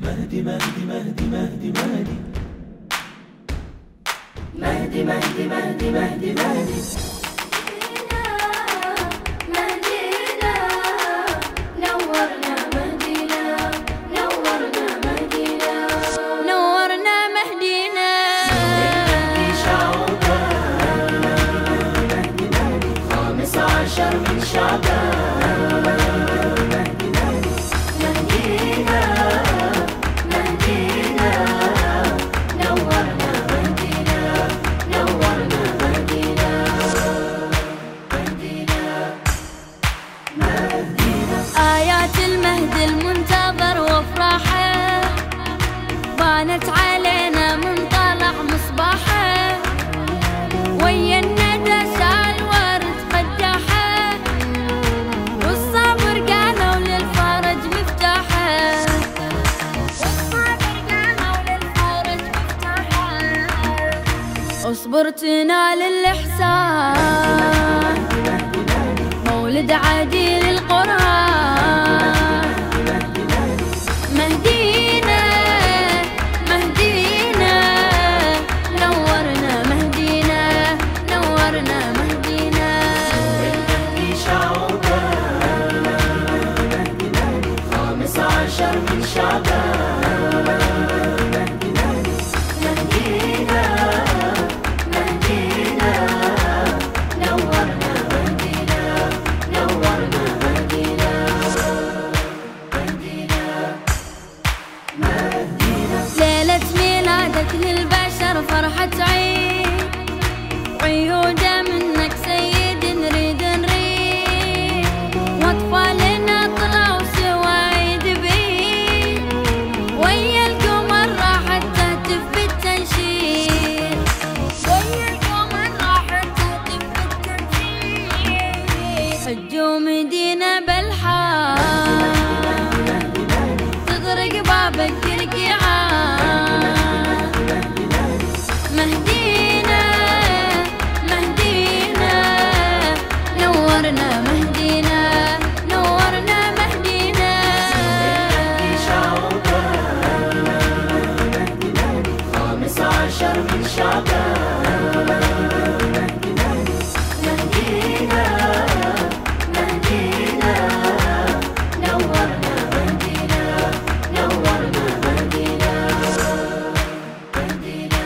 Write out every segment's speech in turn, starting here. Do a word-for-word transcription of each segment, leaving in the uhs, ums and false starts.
مهدي مهدي مهدي مهدي مهدي مهدي مهدي مهدي مهدي مهدي مهدينا نورنا مهدينا نورنا مهدينا نورنا مهدينا مهدي شعوبنا مهدي مهدي خامس عشر من شعبان مهدي مهدي مهدينا مهدينا نورنا مهدينا نورنا مهدينا مهدينا مهدينا آيات المهد المنتظر وافراحه بانت علينا من طلع مصباحه ويا الندى سال ورد قداحه والصبر قالوا للفرج مفتاحه والصبر قالوا للفرج مفتاحه اصبر تنال الإحسان مولد عديل القرآن مهدينا مهدينا نورنا مهدينا نورنا مهدينا مهدي شعوبنا مهدي مهدي خامس عشر من شعبان مهدي مهدي مهدينا مهدينا نورنا مهدينا نورنا مهدينا مهدينا مهدينا ليلة ميلادك للبشر فرحة عيد عيودة منك سيد نريد نريد واطفالنا طلعوا سوا عيد بعيد ويا القمر راحت تهتف بالتنشيد ويا القمر راحت تهتف بالتنشيد حجوا مدينة بالحال تغرق بابك القيعان مهدينا مهدينا نورنا مهدينا نورنا مهدينا مهدي شعوبنا مهدي مهدي خامس عشر من شعبان مهدي مهدي مهدينا مهدينا نورنا مهدينا نورنا مهدينا مهدينا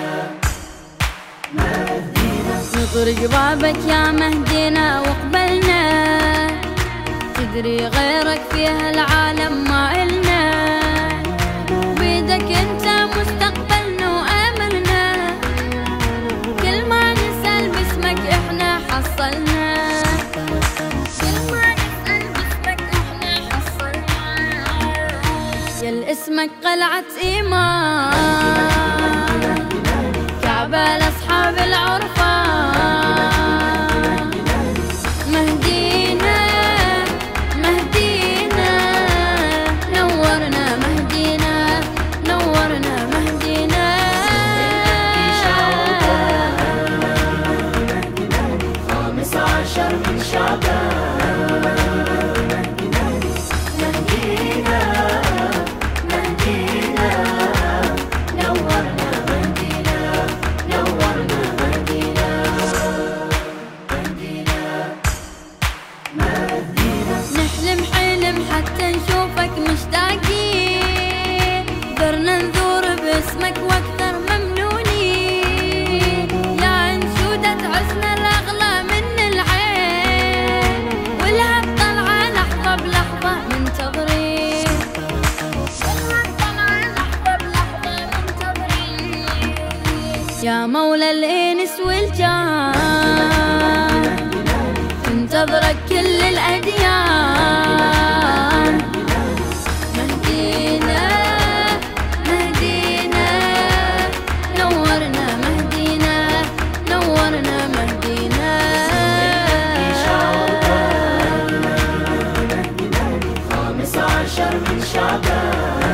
مهدينا نطرق بابك يا مهدينا وقبلنا تدري غيرك فيها العالم ما إلنا بيدك انت مستقبلنا واملنا كل ما نسأل باسمك احنا حصلنا كل ما نسأل باسمك احنا حصلنا يا اسمك قلعة ايمان كعبة لاصحاب العرفان مهدينا مهدينا نورنا مهدينا نورنا مهدينا مهدي شعوبنا مهدي مهدي خامس عشر من شعبان مهدي مهدي مهدينا مهدينا نورنا مهدينا نورنا مهدينا مهدينا مهدينا نحلم حلم حتى نشوفك مشتاقين قدرنا نزور باسمك واكثر ممنونين يا انشودة عزنا الاغلى من العين والهب طلعة لحظة بلحظة منتظرين والهب طلعة لحظة بلحظة منتظرين يا مولى الانس والجان تنتظرك كل الأديان مهدينا مهدينا نورنا مهدينا نورنا مهدينا مهدي شعوبنا مهدي مهدي خامس عشر من شعبان